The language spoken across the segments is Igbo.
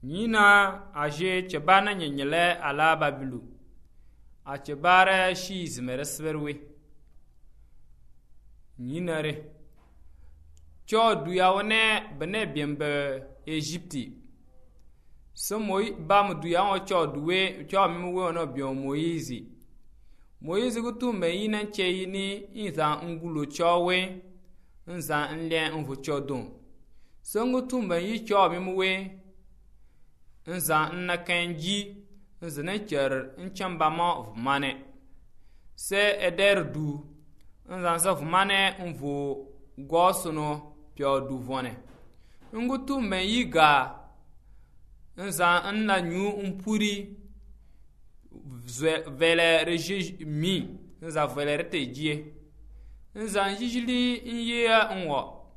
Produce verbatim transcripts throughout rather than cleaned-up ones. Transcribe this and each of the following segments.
Nina aje cebana nyenyele ala babilu. A cebare shi zimere sverwe. Nina re. Cho duya wane bene biembe Egypti. So moi ba mu duya wa cho duwe cho mi we ono bio Moizi. Moizi gutu me yina nche yini inza ngulo chowe nza nle nvu cho don. So ngutu me yi cho mi we nza nna kanji nza na cher nchamba ma vmane. Se eder du nza nza vmane nvu gosono pio du vone. Ngutu me yi ga nza nna nyu mpuri vele reji mi nza vele rete jie nza njijili nye nwo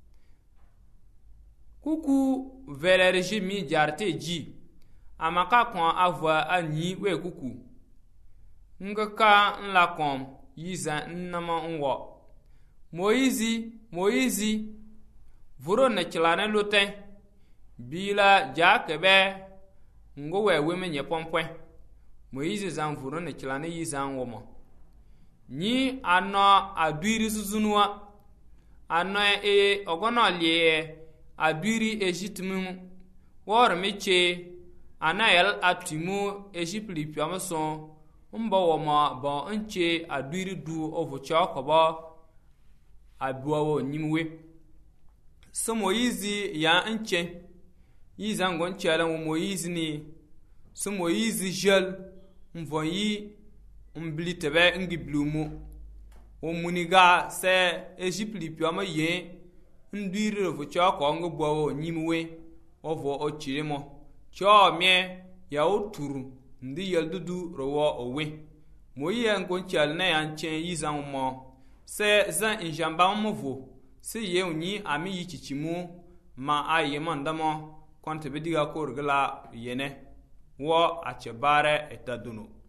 kuku vele reji mi jarte ji amaka kon avwa anyi we kuku ngaka nla kom yiza nnama nwo Moizi Moizi vuro na kilane lote bila jakebe ngo we weme nye pompwe Moizi zan vuro na kilane yi zan womo ni ano adwiri susunua ano e ogono lie adwiri ejitmu wor meche anayel atimu ejipli piamson mbo woma bo nche adwiri du ovo chokobo abuawo nyimwe so Moizi ya nche yi zango nchela wo Moizi ni so Moizi jel mvo yi mblitebe ngi blumu wo muniga se Egypti piama ye ndiri vo cha ko ngo bowo nyimwe ovo ochiremo cho mie ya oturu ndi yeldudu rowo owe Moizi ngo nchela na ya nche yi zanmo se zan injamba movo se ye unyi ami yi chichimu ma aye mandamo konte bediga ko regla yene wo achebare etaduno